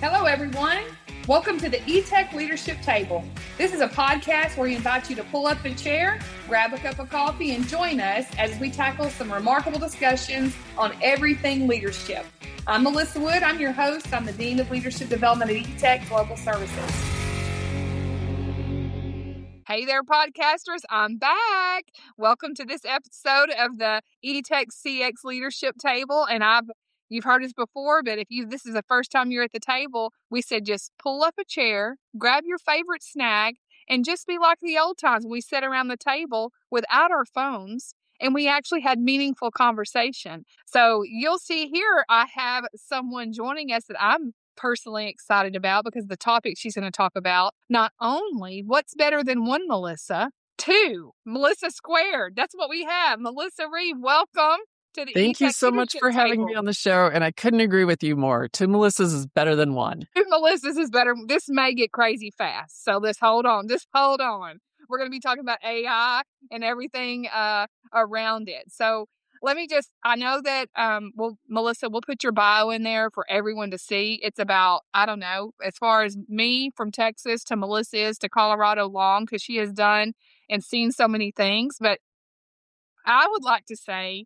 Hello, everyone. Welcome to the eTech Leadership Table. This is a podcast where we invite you to pull up a chair, grab a cup of coffee, and join us as we tackle some remarkable discussions on everything leadership. I'm Melissa Wood. I'm your host. I'm the Dean of Leadership Development at eTech Global Services. Hey there, podcasters. I'm back. Welcome to this episode of the eTech CX Leadership Table. And you've heard us before, but if this is the first time you're at the table, we said just pull up a chair, grab your favorite snack, and just be like the old times when we sat around the table without our phones and we actually had meaningful conversation. So you'll see here, I have someone joining us that I'm personally excited about because the topic she's going to talk about, not only what's better than one Melissa, two, Melissa squared. That's what we have. Melissa Reeve, welcome. Thank you so much for having me on the show. And I couldn't agree with you more. Two Melissas is better than one. Two Melissas is better. This may get crazy fast. So let's hold on. Just hold on. We're going to be talking about AI and everything around it. So I know that, Melissa, we'll put your bio in there for everyone to see. It's about, I don't know, as far as me from Texas to Melissa is to Colorado long, because she has done and seen so many things. But I would like to say,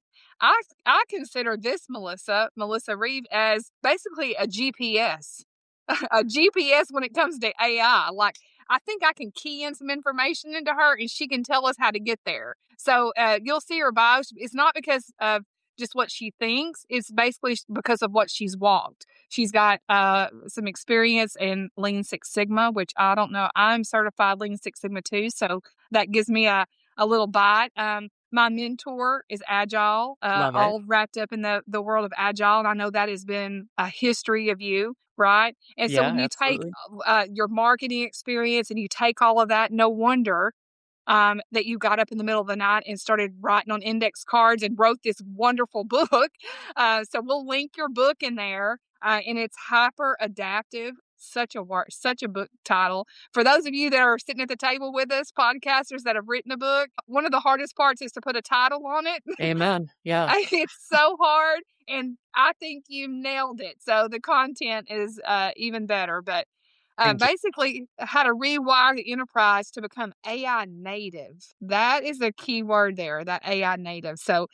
I consider this Melissa Reeve, as basically a GPS, a GPS when it comes to AI. Like, I think I can key in some information into her and she can tell us how to get there. So you'll see her bio. It's not because of just what she thinks. It's basically because of what she's walked. She's got some experience in Lean Six Sigma, which I don't know. I'm certified Lean Six Sigma too. So that gives me a little bite. My mentor is Agile, all wrapped up in the world of Agile. And I know that has been a history of you, right? And so when you take your marketing experience and you take all of that, no wonder that you got up in the middle of the night and started writing on index cards and wrote this wonderful book. So we'll link your book in there. And it's Hyper Adaptive. Such a book title. For those of you that are sitting at the table with us, podcasters that have written a book, one of the hardest parts is to put a title on it. Amen. Yeah. It's so hard. And I think you nailed it. So the content is even better. But basically, how to rewire the enterprise to become AI native. That is a key word there, that AI native. So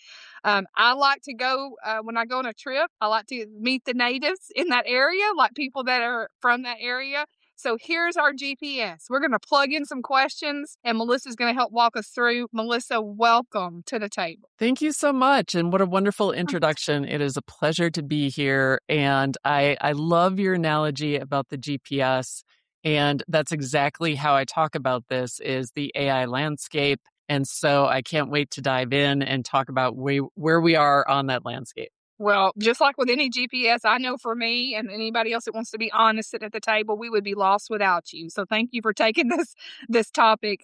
I like to go, when I go on a trip, I like to meet the natives in that area, like people that are from that area. So here's our GPS. We're going to plug in some questions and Melissa's going to help walk us through. Melissa, welcome to the table. Thank you so much. And what a wonderful introduction. It is a pleasure to be here. And I love your analogy about the GPS. And that's exactly how I talk about this, is the AI landscape. And so I can't wait to dive in and talk about where we are on that landscape. Well, just like with any GPS, I know for me and anybody else that wants to be honest sitting at the table, we would be lost without you. So thank you for taking this topic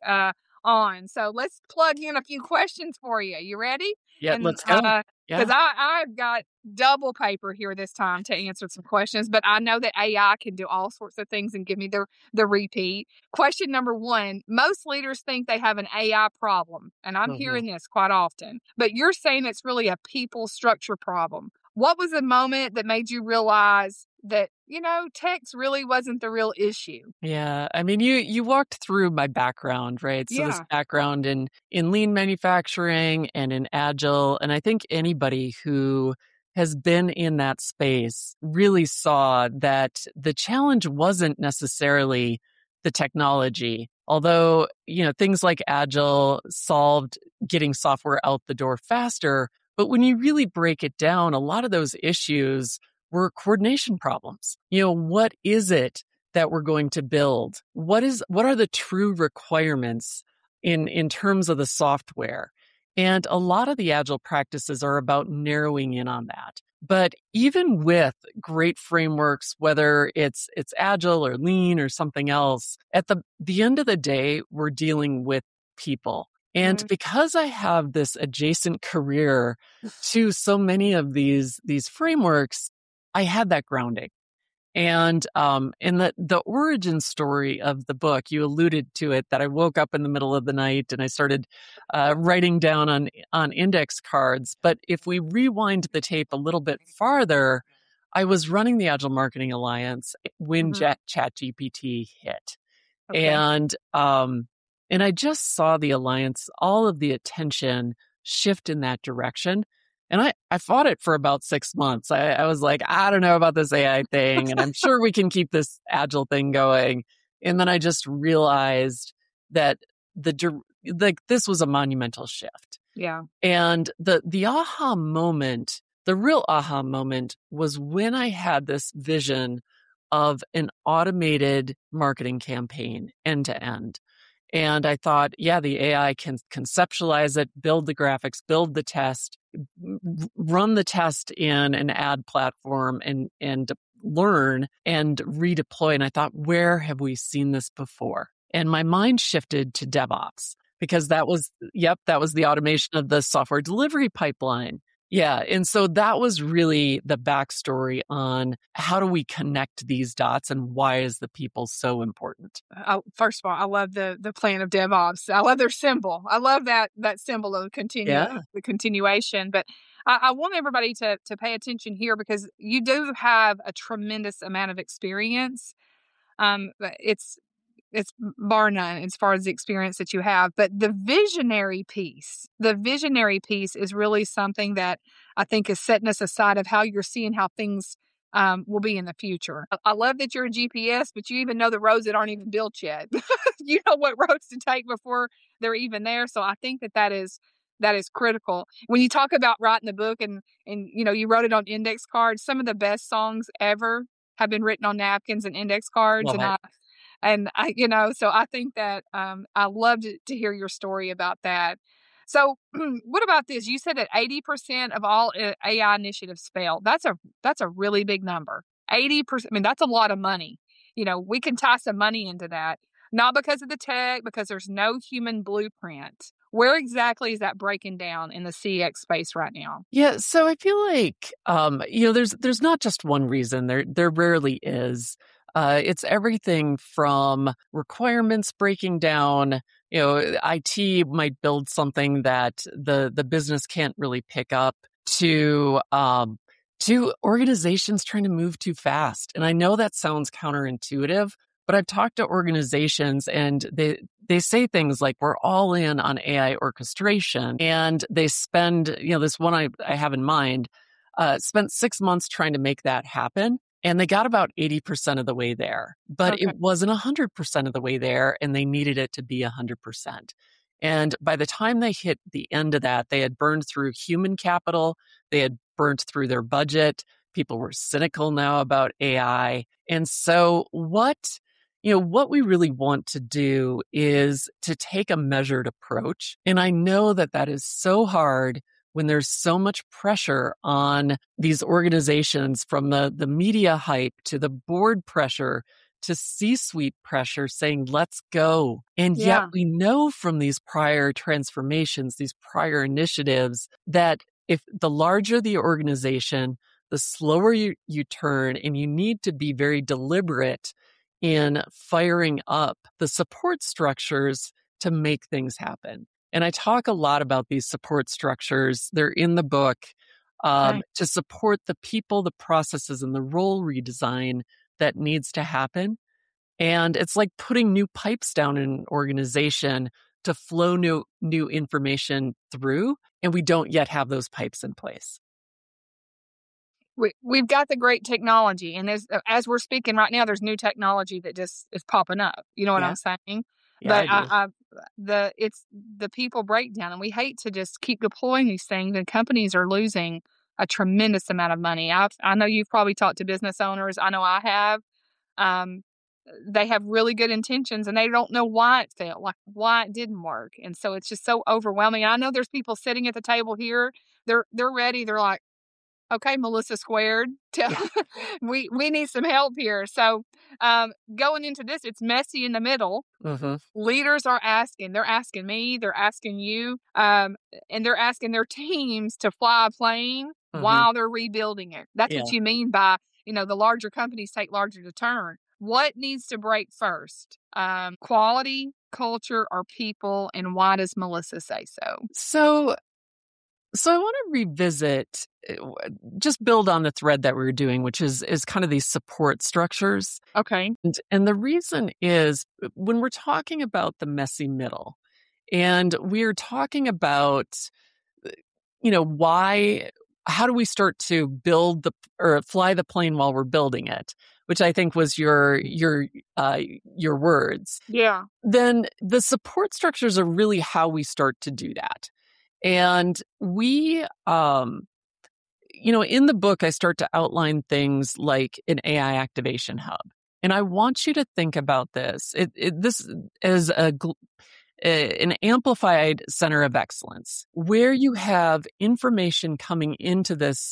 on. So let's plug in a few questions for you. You ready? Yeah, let's go. Because I've got double paper here this time to answer some questions, but I know that AI can do all sorts of things and give me the repeat. Question number one, most leaders think they have an AI problem, and I'm hearing this quite often, but you're saying it's really a people structure problem. What was the moment that made you realize that, text really wasn't the real issue? Yeah. I mean, you walked through my background, right? So this background in lean manufacturing and in Agile. And I think anybody who has been in that space really saw that the challenge wasn't necessarily the technology. Although, things like Agile solved getting software out the door faster. But when you really break it down, a lot of those issues were coordination problems. What is it that we're going to build? What are the true requirements in terms of the software? And a lot of the Agile practices are about narrowing in on that. But even with great frameworks, whether it's Agile or Lean or something else, at the end of the day, we're dealing with people. And because I have this adjacent career to so many of these frameworks, I had that grounding. And in the origin story of the book, you alluded to it, that I woke up in the middle of the night and I started writing down on index cards. But if we rewind the tape a little bit farther, I was running the Agile Marketing Alliance when ChatGPT hit. Okay. And I just saw the Alliance, all of the attention shift in that direction. And I fought it for about 6 months. I was like, I don't know about this AI thing, and I'm sure we can keep this Agile thing going. And then I just realized that this was a monumental shift. Yeah. And the aha moment, the real aha moment was when I had this vision of an automated marketing campaign end to end. And I thought, yeah, the AI can conceptualize it, build the graphics, build the test, run the test in an ad platform and learn and redeploy. And I thought, where have we seen this before? And my mind shifted to DevOps because that was the automation of the software delivery pipeline. Yeah. And so that was really the backstory on how do we connect these dots and why is the people so important? First of all, I love the plan of DevOps. I love their symbol. I love that symbol of the continuation. But I want everybody to pay attention here because you do have a tremendous amount of experience. It's bar none as far as the experience that you have. But the visionary piece is really something that I think is setting us aside of how you're seeing how things will be in the future. I love that you're a GPS, but you even know the roads that aren't even built yet. You know what roads to take before they're even there. So I think that is critical. When you talk about writing the book and you wrote it on index cards, some of the best songs ever have been written on napkins and index cards. So I think that I loved to hear your story about that. So what about this? You said that 80% of all AI initiatives fail. That's a really big number. 80%. I mean, that's a lot of money. We can tie some money into that, not because of the tech, because there's no human blueprint. Where exactly is that breaking down in the CX space right now? Yeah, so I feel like there's not just one reason. There rarely is. It's everything from requirements breaking down. IT might build something that the business can't really pick up to organizations trying to move too fast. And I know that sounds counterintuitive, but I've talked to organizations and they say things like, we're all in on AI orchestration. And they spend, this one I have in mind, spent 6 months trying to make that happen. And they got about 80% of the way there, but It wasn't 100% of the way there, and they needed it to be 100%. And by the time they hit the end of that, they had burned through human capital, they had burnt through their budget. People were cynical now about AI. And so what we really want to do is to take a measured approach. And I know that is so hard when there's so much pressure on these organizations, from the media hype to the board pressure to C-suite pressure saying, let's go. And yet we know from these prior transformations, these prior initiatives, that if the larger the organization, the slower you turn, and you need to be very deliberate in firing up the support structures to make things happen. And I talk a lot about these support structures. They're in the book to support the people, the processes, and the role redesign that needs to happen. And it's like putting new pipes down in an organization to flow new information through, and we don't yet have those pipes in place. We've got the great technology, and as we're speaking right now, there's new technology that just is popping up. You know what I'm saying? Yeah, but it's the people breakdown, and we hate to just keep deploying these things, and companies are losing a tremendous amount of money. I know you've probably talked to business owners. I know I have. They have really good intentions, and they don't know why it failed, like why it didn't work, and so it's just so overwhelming. And I know there's people sitting at the table here. They're ready. They're like, okay, Melissa Squared, we need some help here. So going into this, it's messy in the middle. Mm-hmm. Leaders are asking. They're asking me. They're asking you. And they're asking their teams to fly a plane while they're rebuilding it. That's what you mean by, the larger companies take larger to turn. What needs to break first? Quality, culture, or people? And why does Melissa say so? So So I want to revisit, just build on the thread that we were doing, which is kind of these support structures. Okay. And the reason is when we're talking about the messy middle, and we're talking about, how do we start to build or fly the plane while we're building it, which I think was your words. Yeah. Then the support structures are really how we start to do that. And we, in the book, I start to outline things like an AI activation hub. And I want you to think about this. This is an amplified center of excellence where you have information coming into this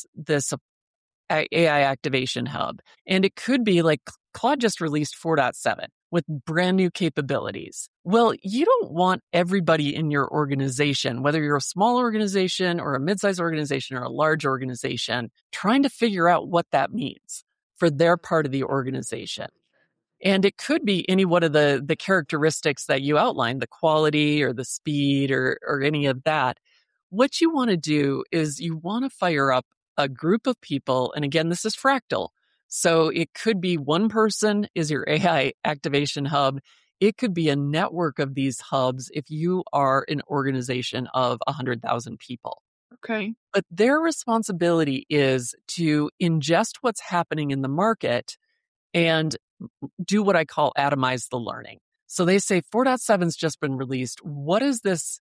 AI activation hub. And it could be like Claude just released 4.7 with brand new capabilities. Well, you don't want everybody in your organization, whether you're a small organization or a mid-sized organization or a large organization, trying to figure out what that means for their part of the organization. And it could be any one of the characteristics that you outlined, the quality or the speed or any of that. What you want to do is you want to fire up a group of people. And again, this is fractal. So it could be one person is your AI activation hub. It could be a network of these hubs if you are an organization of 100,000 people. Okay. But their responsibility is to ingest what's happening in the market and do what I call atomize the learning. So they say 4.7's just been released. What does this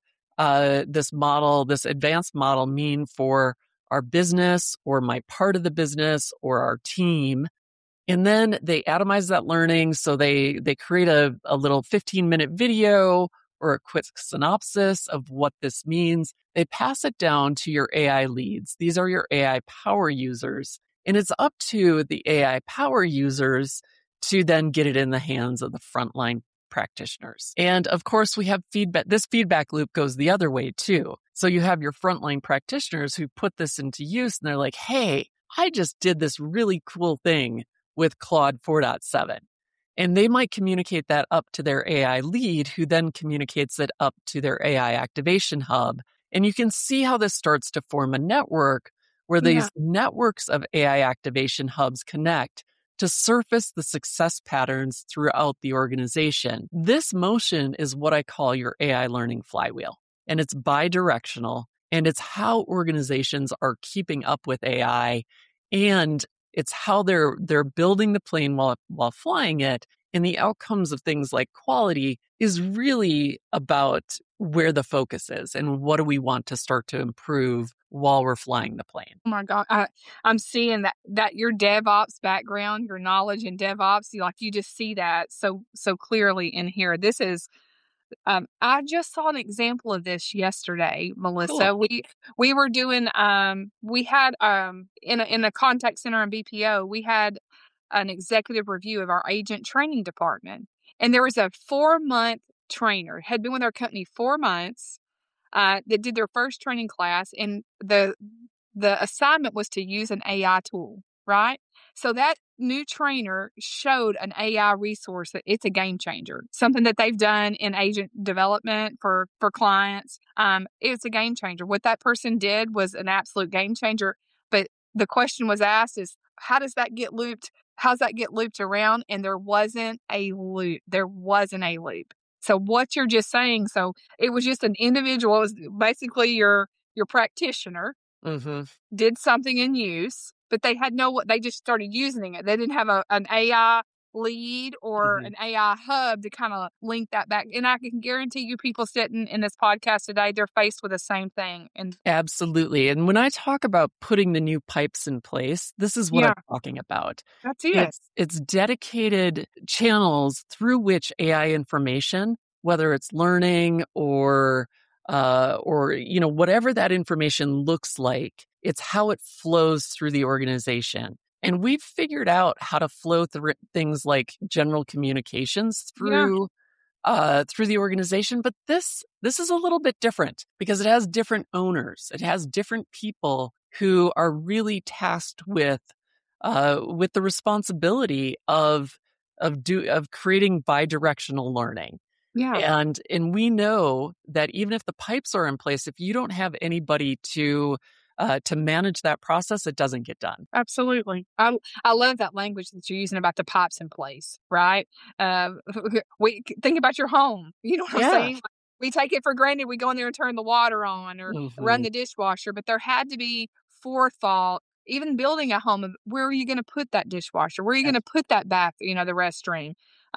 model, this advanced model mean for our business or my part of the business or our team? And then they atomize that learning. So they create a little 15-minute video or a quick synopsis of what this means. They pass it down to your AI leads. These are your AI power users. And it's up to the AI power users to then get it in the hands of the frontline practitioners. And of course, we have feedback. This feedback loop goes the other way too. So you have your frontline practitioners who put this into use and they're like, hey, I just did this really cool thing with Claude 4.7. And they might communicate that up to their AI lead, who then communicates it up to their AI activation hub. And you can see how this starts to form a network where these networks of AI activation hubs connect to surface the success patterns throughout the organization. This motion is what I call your AI learning flywheel, and it's bidirectional, and it's how organizations are keeping up with AI, and it's how they're building the plane while flying it. And the outcomes of things like quality is really about where the focus is and what do we want to start to improve while we're flying the plane. Oh my God. I'm seeing that your DevOps background, your knowledge in DevOps, you just see that so clearly in here. This is, I just saw an example of this yesterday, Melissa. Cool. We were doing, we had, in a contact center in BPO, we had an executive review of our agent training department. And there was a 4-month trainer, had been with our company 4 months, that did their first training class. And the assignment was to use an AI tool, right? So that new trainer showed an AI resource that it's a game changer, something that they've done in agent development for clients. It's a game changer. What that person did was an absolute game changer. But the question was asked is, how does that get looped? How's that get looped around? And there wasn't a loop. There wasn't a loop. So what you're just saying, so it was just an individual, it was basically your practitioner, did something in use, but they had they just started using it. They didn't have an AI lead or an AI hub to kind of link that back. And I can guarantee you people sitting in this podcast today, they're faced with the same thing. And absolutely. And when I talk about putting the new pipes in place, this is what I'm talking about. That's it. It's dedicated channels through which AI information, whether it's learning or whatever that information looks like, it's how it flows through the organization. And we've figured out how to flow through things like general communications through the organization. But this is a little bit different because it has different owners. It has different people who are really tasked with the responsibility of creating bidirectional learning. Yeah. And we know that even if the pipes are in place, if you don't have anybody to manage that process, it doesn't get done. Absolutely. I love that language that you're using about the pipes in place, right? We think about your home. You know what I'm Yeah. saying? We take it for granted. We go in there and turn the water on or run Hmm. the dishwasher, but there had to be forethought. Even building a home, where are you going to put that dishwasher? Where are you going to put that bath? The restroom.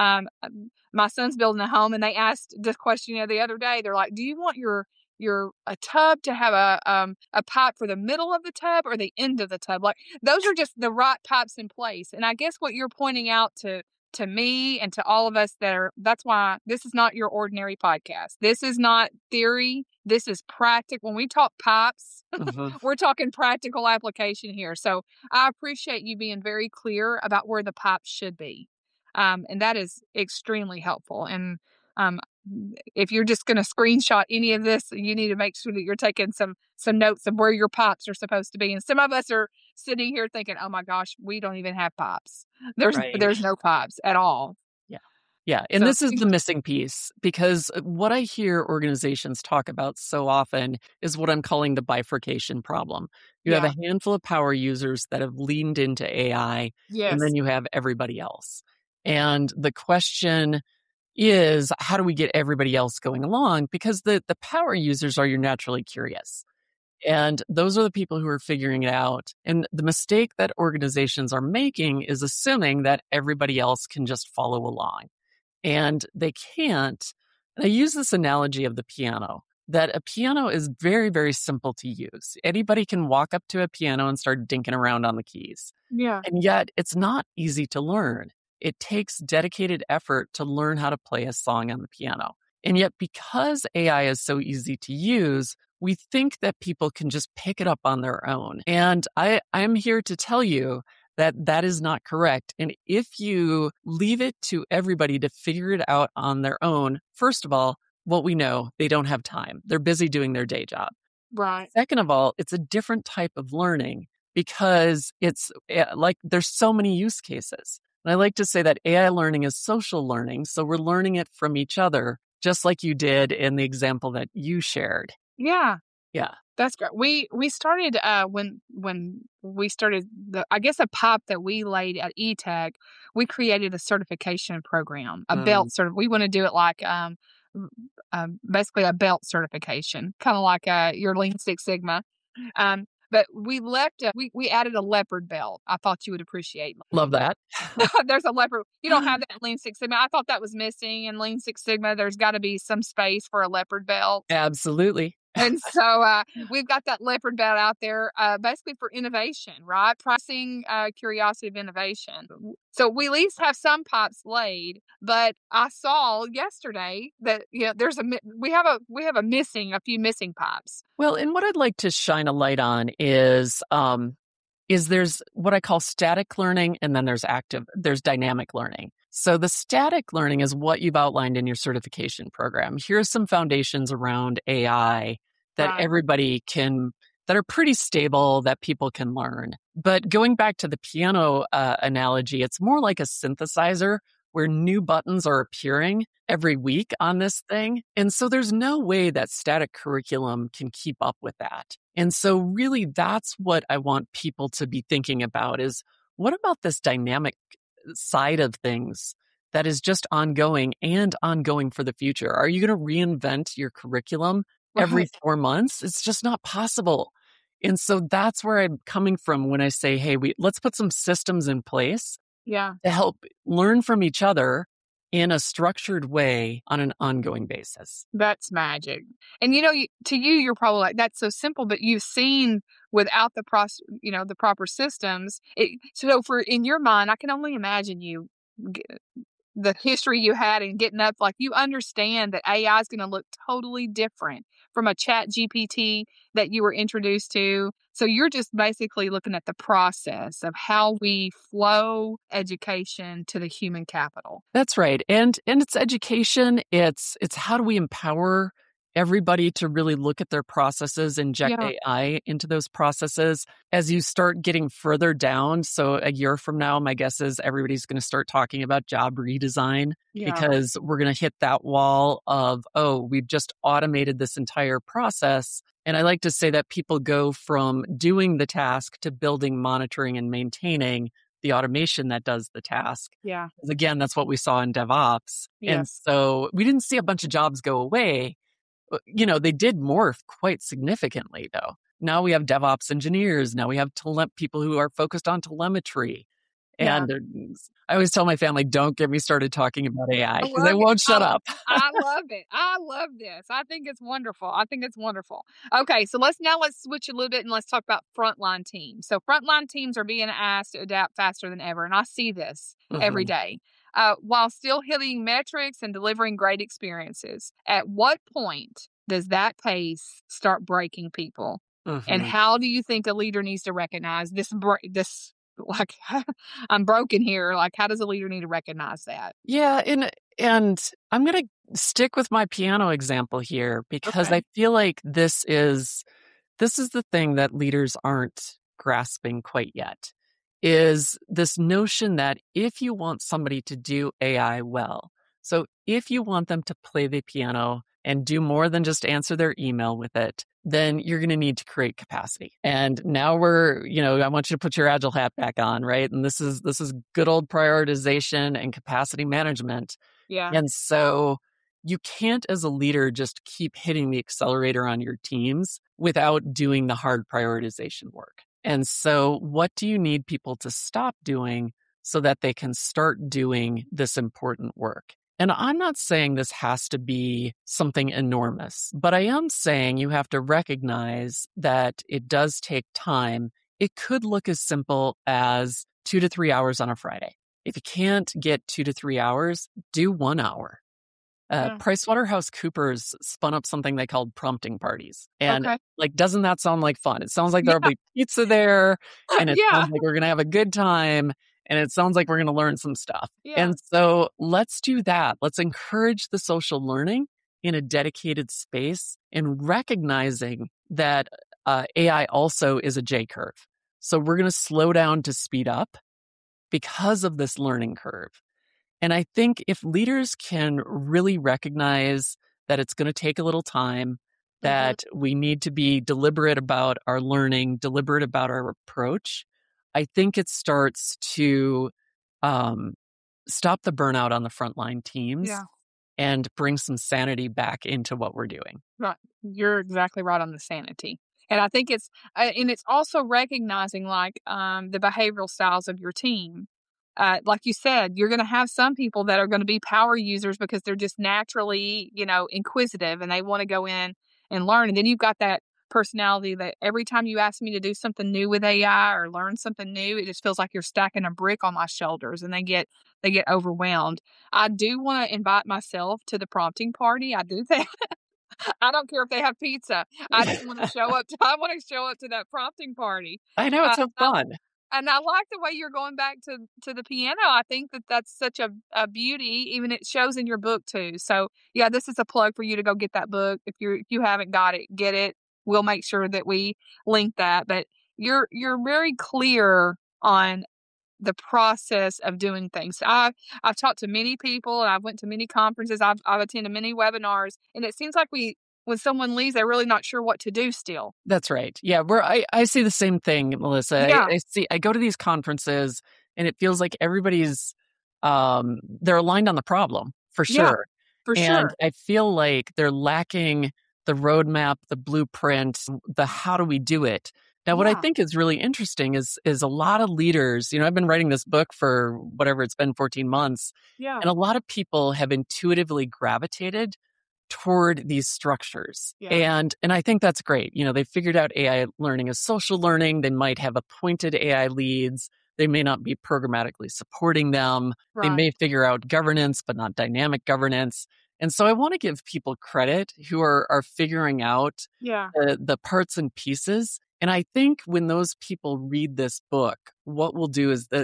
My son's building a home, and they asked this question the other day. They're like, "Do you want your a tub to have a pipe for the middle of the tub or the end of the tub?" Like those are just the right pipes in place. And I guess what you're pointing out to me and to all of us that's why this is not your ordinary podcast. This is not theory. This is practical. When we talk pipes, Hmm. we're talking practical application here. So I appreciate you being very clear about where the pipes should be. And that is extremely helpful. And um, if you're just going to screenshot any of this, you need to make sure that you're taking some notes of where your pipes are supposed to be. And some of us are sitting here thinking, "Oh my gosh, we don't even have pipes. Right. There's no pipes at all." Yeah. Yeah. And So this is the missing piece because what I hear organizations talk about so often is what I'm calling the bifurcation problem. You have yeah, a handful of power users that have leaned into AI, and then yes, you have everybody else. And the question is, how do we get everybody else going along? Because the power users are your naturally curious. And those are the people who are figuring it out. And the mistake that organizations are making is assuming that everybody else can just follow along. And they can't. And I use this analogy of the piano, that a piano is very, very simple to use. Anybody can walk up to a piano and start dinking around on the keys. yeah, And yet it's not easy to learn. It takes dedicated effort to learn how to play a song on the piano. And yet, because AI is so easy to use, we think that people can just pick it up on their own. And I'm here to tell you that that is not correct. And if you leave it to everybody to figure it out on their own, first of all, what we know, they don't have time. They're busy doing their day job. right, Second of all, it's a different type of learning because it's like there's so many use cases. And I like to say that AI learning is social learning. So we're learning it from each other, just like you did in the example that you shared. yeah. Yeah. That's great. We started when we started I guess a pipe that we laid at eTech, we created a certification program, a Mm, belt we want to do it like basically a belt certification, kind of like your Lean Six Sigma. But we added a leopard belt. I thought you would appreciate. love that. There's a leopard. You don't have that in Lean Six Sigma. I thought that was missing in Lean Six Sigma. There's got to be some space for a leopard belt. Absolutely. And so we've got that leopard belt out there basically for innovation, right? Pricing curiosity of innovation. So we at least have some pipes laid, but I saw yesterday that we have a few missing pipes. Well, and what I'd like to shine a light on is there's what I call static learning and then there's dynamic learning. So the static learning is what you've outlined in your certification program. Here are some foundations around AI that Right. everybody that are pretty stable that people can learn. But going back to the piano analogy, it's more like a synthesizer where new buttons are appearing every week on this thing. And so there's no way that static curriculum can keep up with that. And so really that's what I want people to be thinking about is what about this dynamic side of things that is just ongoing and ongoing for the future? Are you going to reinvent your curriculum every Right. 4 months? It's just not possible. And so that's where I'm coming from when I say, hey, let's put some systems in place Yeah. to help learn from each other in a structured way on an ongoing basis. That's magic. And to you, you're probably like, that's so simple, but you've seen without the proper systems. So for in your mind, I can only imagine the history you had and getting up, like you understand that AI is going to look totally different from a chat GPT that you were introduced to. So you're just basically looking at the process of how we flow education to the human capital. That's right. And it's education. It's how do we empower everybody to really look at their processes, inject AI into those processes as you start getting further down. So a year from now, my guess is everybody's going to start talking about job redesign because we're going to hit that wall of, oh, we've just automated this entire process. And I like to say that people go from doing the task to building, monitoring, and maintaining the automation that does the task. Yeah. Again, that's what we saw in DevOps. Yes. And so we didn't see a bunch of jobs go away. They did morph quite significantly, though. Now we have DevOps engineers. Now we have people who are focused on telemetry. And I always tell my family, don't get me started talking about AI because I won't shut up. I love it. I love this. I think it's wonderful. Okay, so let's switch a little bit and let's talk about frontline teams. So frontline teams are being asked to adapt faster than ever. And I see this every day. While still hitting metrics and delivering great experiences. At what point does that pace start breaking people? And how do you think a leader needs to recognize this? Like, I'm broken here. Like, how does a leader need to recognize that? Yeah, and I'm going to stick with my piano example here because I feel like this is the thing that leaders aren't grasping quite yet. Is this notion that if you want somebody to do AI well, so if you want them to play the piano and do more than just answer their email with it, then you're going to need to create capacity. And now I want you to put your agile hat back on, right? And this is good old prioritization and capacity management. Yeah. And so you can't, as a leader, just keep hitting the accelerator on your teams without doing the hard prioritization work. And so what do you need people to stop doing so that they can start doing this important work? And I'm not saying this has to be something enormous, but I am saying you have to recognize that it does take time. It could look as simple as 2 to 3 hours on a Friday. If you can't get 2 to 3 hours, do 1 hour. PricewaterhouseCoopers spun up something they called prompting parties. And doesn't that sound like fun? It sounds like there'll be pizza there and it sounds like we're going to have a good time and it sounds like we're going to learn some stuff. Yeah. And so let's do that. Let's encourage the social learning in a dedicated space and recognizing that AI also is a J curve. So we're going to slow down to speed up because of this learning curve. And I think if leaders can really recognize that it's going to take a little time, that we need to be deliberate about our learning, deliberate about our approach, I think it starts to stop the burnout on the frontline teams and bring some sanity back into what we're doing. Right. You're exactly right on the sanity. And I think it's also recognizing the behavioral styles of your team. Like you said, you're going to have some people that are going to be power users because they're just naturally, inquisitive and they want to go in and learn. And then you've got that personality that every time you ask me to do something new with AI or learn something new, it just feels like you're stacking a brick on my shoulders and they get overwhelmed. I do want to invite myself to the prompting party. I do that. I don't care if they have pizza. I just want to show up. I want to show up to that prompting party. I know, it's so fun. And I like the way you're going back to the piano. I think that's such a beauty. Even it shows in your book too. So yeah, this is a plug for you to go get that book. If you haven't got it, get it. We'll make sure that we link that. But you're very clear on the process of doing things. I've talked to many people and I've went to many conferences. I've attended many webinars, and it seems like when someone leaves, they're really not sure what to do still. That's right. Yeah, I see the same thing, Melissa. Yeah. I go to these conferences and it feels like everybody's they're aligned on the problem for sure. Yeah, for sure. And I feel like they're lacking the roadmap, the blueprint, the how do we do it. Now, what I think is really interesting is a lot of leaders, I've been writing this book for whatever it's been, 14 months. Yeah. And a lot of people have intuitively gravitated toward these structures. Yeah. And I think that's great. They figured out AI learning as social learning. They might have appointed AI leads. They may not be programmatically supporting them. Right. They may figure out governance, but not dynamic governance. And so I want to give people credit who are figuring out the parts and pieces. And I think when those people read this book, what we'll do is that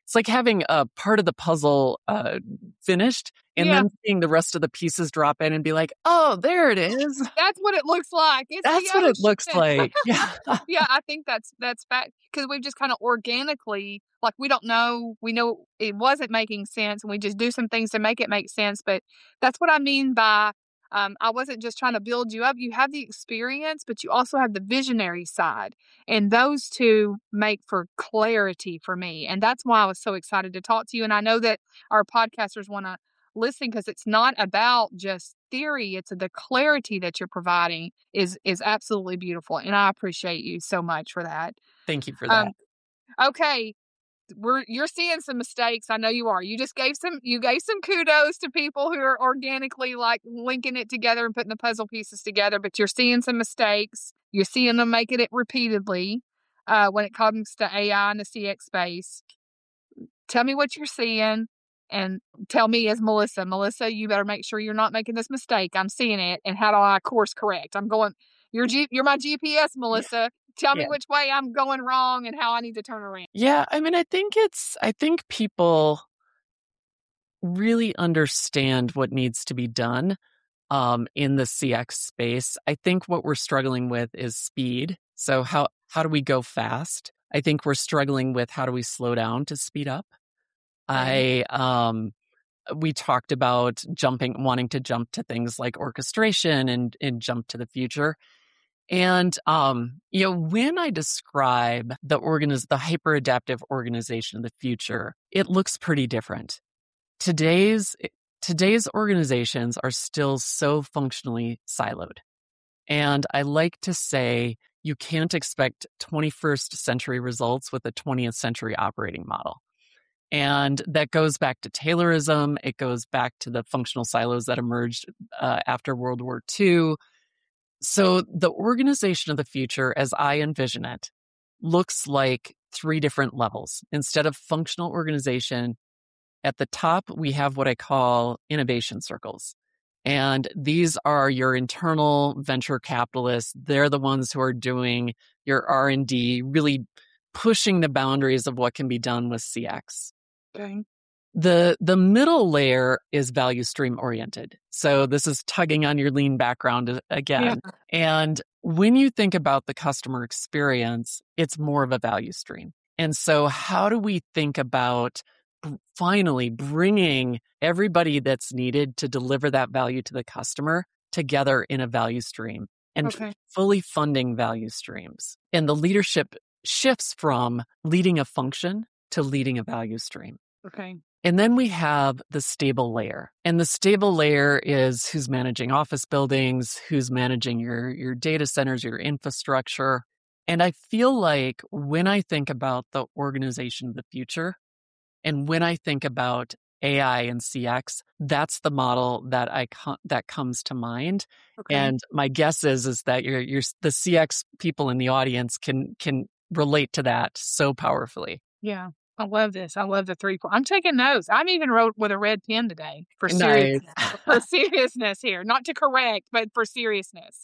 it's like having a part of the puzzle finished and then seeing the rest of the pieces drop in and be like, oh, there it is. That's what it looks like. That's what it looks like. Yeah. Yeah, I think that's fact, because we've just kind of organically, like, we don't know, we know it wasn't making sense and we just do some things to make it make sense. But that's what I mean by I wasn't just trying to build you up. You have the experience, but you also have the visionary side. And those two make for clarity for me. And that's why I was so excited to talk to you. And I know that our podcasters want to listen, because it's not about just theory. It's the clarity that you're providing is absolutely beautiful. And I appreciate you so much for that. Thank you for that. Okay. You're seeing some mistakes. I know you are. You gave some kudos to people who are organically like linking it together and putting the puzzle pieces together, but you're seeing some mistakes. You're seeing them making it repeatedly when it comes to AI in the CX space. Tell me what you're seeing, and tell me as Melissa, you better make sure you're not making this mistake. I'm seeing it, and how do I course correct? I'm going, you're my GPS, Melissa. Tell me which way I'm going wrong and how I need to turn around. Yeah, I mean, I think people really understand what needs to be done in the CX space. I think what we're struggling with is speed. So how do we go fast? I think we're struggling with how do we slow down to speed up. We talked about wanting to jump to things like orchestration and jump to the future. And, when I describe the hyper-adaptive organization of the future, it looks pretty different. Today's organizations are still so functionally siloed. And I like to say you can't expect 21st century results with a 20th century operating model. And that goes back to Taylorism. It goes back to the functional silos that emerged after World War II. So the organization of the future, as I envision it, looks like 3 different levels. Instead of functional organization, at the top, we have what I call innovation circles. And these are your internal venture capitalists. They're the ones who are doing your R&D, really pushing the boundaries of what can be done with CX. Okay. The middle layer is value stream oriented. So this is tugging on your lean background again. Yeah. And when you think about the customer experience, it's more of a value stream. And so how do we think about finally bringing everybody that's needed to deliver that value to the customer together in a value stream and fully funding value streams? And the leadership shifts from leading a function to leading a value stream. Okay. And then we have the stable layer. And the stable layer is who's managing office buildings, who's managing your data centers, your infrastructure. And I feel like when I think about the organization of the future, and when I think about AI and CX, that's the model that comes to mind. Okay. And my guess is that the CX people in the audience can relate to that so powerfully. Yeah. I love this. I love the 3 points. I'm taking notes. I'm even wrote with a red pen today for seriousness. Nice. For seriousness here, not to correct, but for seriousness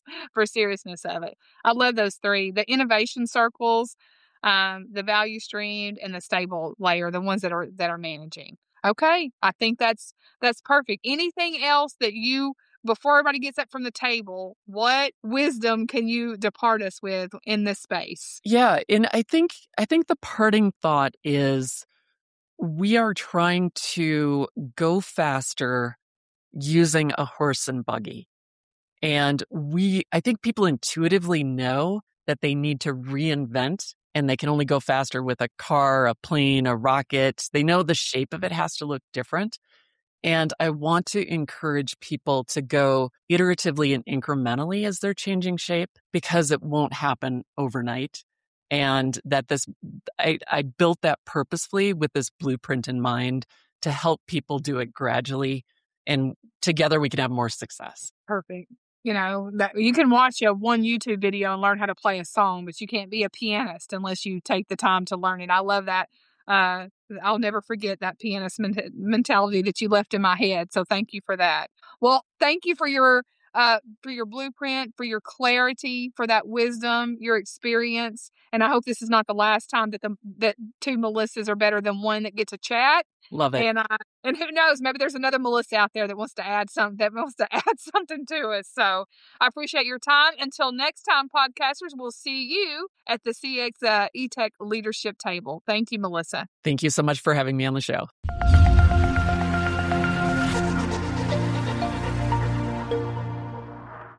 of it. I love those 3: the innovation circles, the value stream, and the stable layer, the ones that are managing. Okay, I think that's perfect. Anything else that before everybody gets up from the table, what wisdom can you depart us with in this space? Yeah, and I think the parting thought is we are trying to go faster using a horse and buggy. And I think people intuitively know that they need to reinvent, and they can only go faster with a car, a plane, a rocket. They know the shape of it has to look different. And I want to encourage people to go iteratively and incrementally as they're changing shape, because it won't happen overnight. And that I built that purposefully with this blueprint in mind to help people do it gradually. And together we can have more success. Perfect. That you can watch one YouTube video and learn how to play a song, but you can't be a pianist unless you take the time to learn it. I love that. I'll never forget that pianist mentality that you left in my head. So thank you for that. Well, thank you for your for your blueprint, for your clarity, for that wisdom, your experience. And I hope this is not the last time that two Melissas are better than one that gets a chat. Love it. And who knows, maybe there's another Melissa out there that wants to add something to us. So I appreciate your time. Until next time, podcasters, we'll see you at the CX eTech Leadership Table. Thank you, Melissa. Thank you so much for having me on the show.